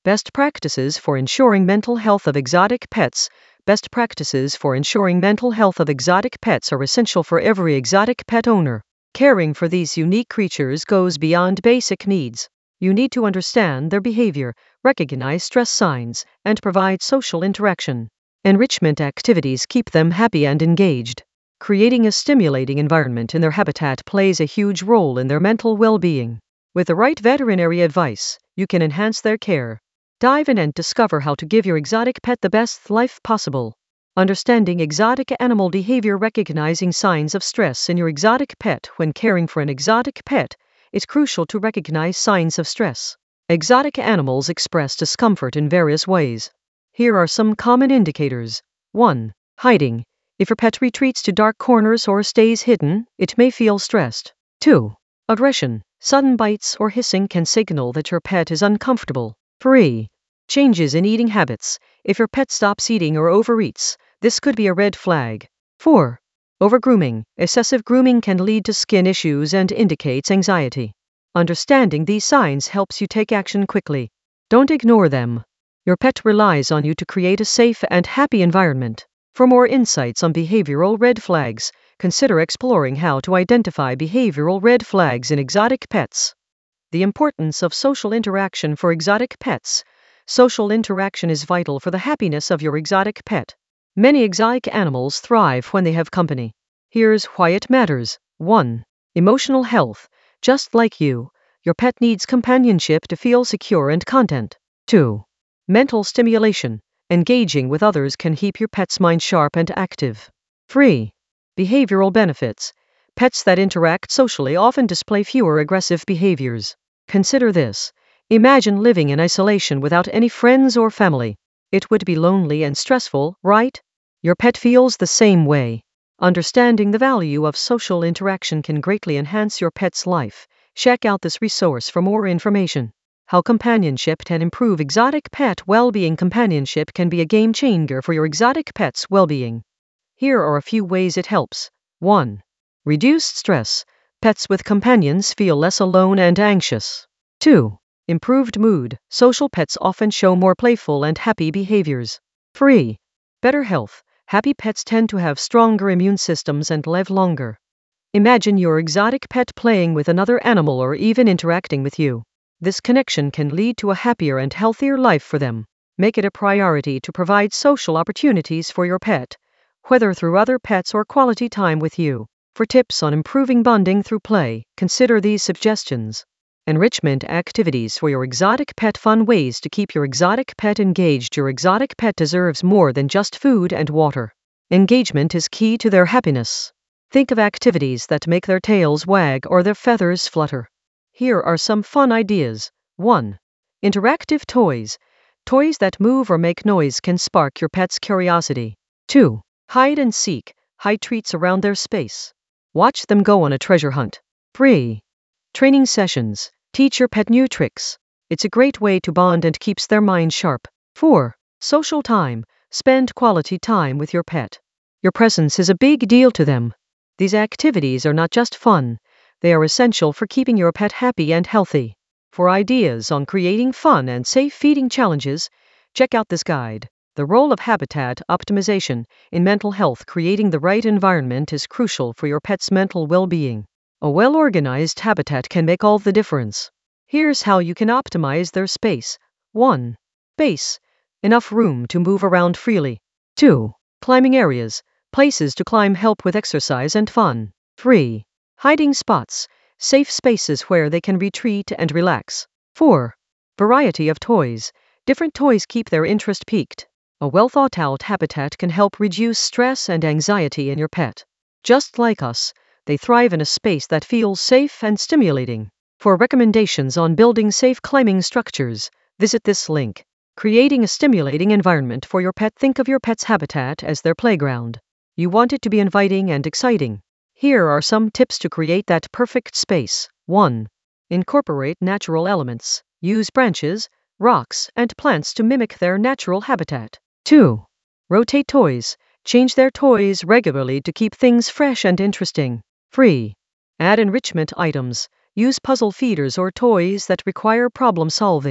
Best practices for ensuring mental health of exotic pets. Best practices for ensuring mental health of exotic pets are essential for every exotic pet owner. Caring for these unique creatures goes beyond basic needs. You need to understand their behavior, recognize stress signs, and provide social interaction. Enrichment activities keep them happy and engaged. Creating a stimulating environment in their habitat plays a huge role in their mental well-being. With the right veterinary advice, you can enhance their care. Dive in and discover how to give your exotic pet the best life possible. Understanding exotic animal behavior. Recognizing signs of stress in your exotic pet. When caring for an exotic pet, it's crucial to recognize signs of stress. Exotic animals express discomfort in various ways. Here are some common indicators. 1. Hiding. If your pet retreats to dark corners or stays hidden, it may feel stressed. 2. Aggression. Sudden bites or hissing can signal that your pet is uncomfortable. 3. Changes in eating habits. If your pet stops eating or overeats, this could be a red flag. 4. Overgrooming. Excessive grooming can lead to skin issues and indicates anxiety. Understanding these signs helps you take action quickly. Don't ignore them. Your pet relies on you to create a safe and happy environment. For more insights on behavioral red flags, consider exploring how to identify behavioral red flags in exotic pets. The importance of social interaction for exotic pets. Social interaction is vital for the happiness of your exotic pet. Many exotic animals thrive when they have company. Here's why it matters. 1. Emotional health. Just like you, your pet needs companionship to feel secure and content. 2. Mental stimulation. Engaging with others can keep your pet's mind sharp and active. 3. Behavioral benefits. Pets that interact socially often display fewer aggressive behaviors. Consider this. Imagine living in isolation without any friends or family. It would be lonely and stressful, right? Your pet feels the same way. Understanding the value of social interaction can greatly enhance your pet's life. Check out this resource for more information. How companionship can improve exotic pet well-being. Companionship can be a game changer for your exotic pet's well-being. Here are a few ways it helps. 1. Reduced stress. Pets with companions feel less alone and anxious. 2. Improved mood. Social pets often show more playful and happy behaviors. 3. Better health. Happy pets tend to have stronger immune systems and live longer. Imagine your exotic pet playing with another animal or even interacting with you. This connection can lead to a happier and healthier life for them. Make it a priority to provide social opportunities for your pet, whether through other pets or quality time with you. For tips on improving bonding through play, consider these suggestions. Enrichment activities for your exotic pet. Fun ways to keep your exotic pet engaged. Your exotic pet deserves more than just food and water. Engagement is key to their happiness. Think of activities that make their tails wag or their feathers flutter. Here are some fun ideas. 1. Interactive toys. Toys that move or make noise can spark your pet's curiosity. 2. Hide and seek. Hide treats around their space. Watch them go on a treasure hunt. 3. Training sessions. Teach your pet new tricks. It's a great way to bond and keeps their mind sharp. 4. Social time. Spend quality time with your pet. Your presence is a big deal to them. These activities are not just fun, they are essential for keeping your pet happy and healthy. For ideas on creating fun and safe feeding challenges, check out this guide. The role of habitat optimization in mental health. Creating the right environment is crucial for your pet's mental well-being. A well-organized habitat can make all the difference. Here's how you can optimize their space. 1. Space. Enough room to move around freely. 2. Climbing areas. Places to climb help with exercise and fun. 3. Hiding spots. Safe spaces where they can retreat and relax. 4. Variety of toys. Different toys keep their interest piqued. A well-thought-out habitat can help reduce stress and anxiety in your pet. Just like us, they thrive in a space that feels safe and stimulating. For recommendations on building safe climbing structures, visit this link. Creating a stimulating environment for your pet. Think of your pet's habitat as their playground. You want it to be inviting and exciting. Here are some tips to create that perfect space. 1. Incorporate natural elements. Use branches, rocks, and plants to mimic their natural habitat. 2. Rotate toys. Change their toys regularly to keep things fresh and interesting. 3. Add enrichment items. Use puzzle feeders or toys that require problem solving.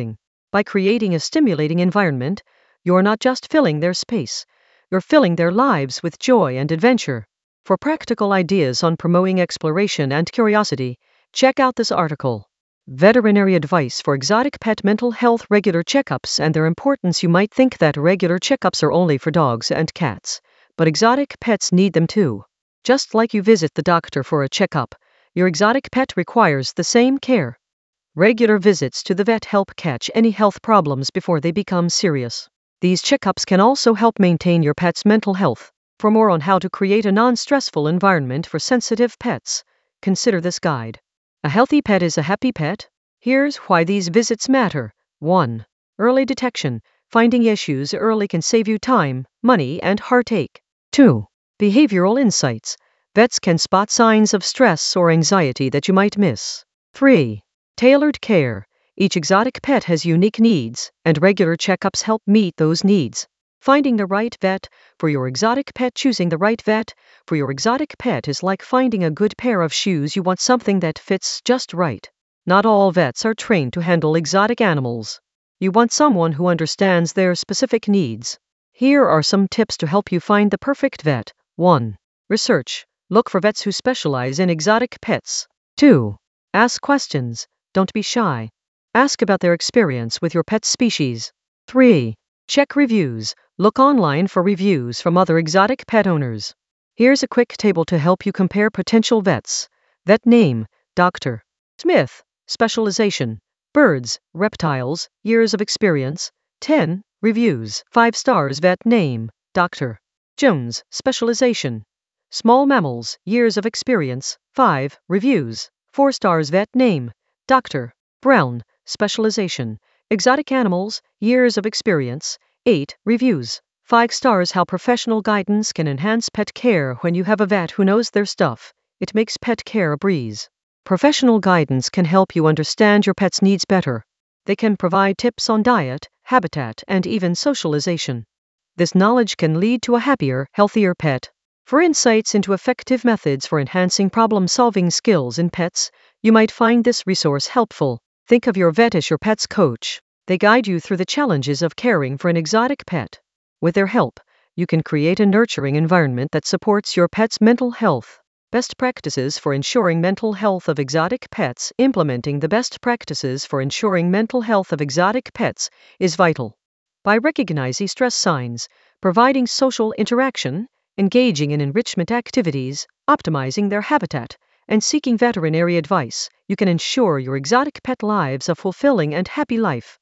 By creating a stimulating environment, you're not just filling their space, you're filling their lives with joy and adventure. For practical ideas on promoting exploration and curiosity, check out this article. Veterinary advice for exotic pet mental health. Regular checkups and their importance. You might think that regular checkups are only for dogs and cats, but exotic pets need them too. Just like you visit the doctor for a checkup, your exotic pet requires the same care. Regular visits to the vet help catch any health problems before they become serious. These checkups can also help maintain your pet's mental health. For more on how to create a non-stressful environment for sensitive pets, consider this guide. A healthy pet is a happy pet. Here's why these visits matter. 1. Early detection. Finding issues early can save you time, money, and heartache. 2. Behavioral insights. Vets can spot signs of stress or anxiety that you might miss. 3. Tailored care. Each exotic pet has unique needs, and regular checkups help meet those needs. Finding the right vet for your exotic pet. Choosing the right vet for your exotic pet is like finding a good pair of shoes. You want something that fits just right. Not all vets are trained to handle exotic animals. You want someone who understands their specific needs. Here are some tips to help you find the perfect vet. 1. Research. Look for vets who specialize in exotic pets. 2. Ask questions. Don't be shy. Ask about their experience with your pet's species. 3. Check reviews. Look online for reviews from other exotic pet owners. Here's a quick table to help you compare potential vets. Vet name: Dr. Smith. Specialization: birds, reptiles, years of experience. 10. Reviews. 5 stars. Vet name: Dr. Jones. Specialization: small mammals, years of experience. 5. Reviews. 4 stars. Vet name: Dr. Brown. Specialization: exotic animals, years of experience. 8. Reviews. 5 stars. How professional guidance can enhance pet care. When you have a vet who knows their stuff, it makes pet care a breeze. Professional guidance can help you understand your pet's needs better. They can provide tips on diet, habitat, and even socialization. This knowledge can lead to a happier, healthier pet. For insights into effective methods for enhancing problem-solving skills in pets, you might find this resource helpful. Think of your vet as your pet's coach. They guide you through the challenges of caring for an exotic pet. With their help, you can create a nurturing environment that supports your pet's mental health. Best practices for ensuring mental health of exotic pets. Implementing the best practices for ensuring mental health of exotic pets is vital. By recognizing stress signs, providing social interaction, engaging in enrichment activities, optimizing their habitat, and seeking veterinary advice, you can ensure your exotic pet lives a fulfilling and happy life.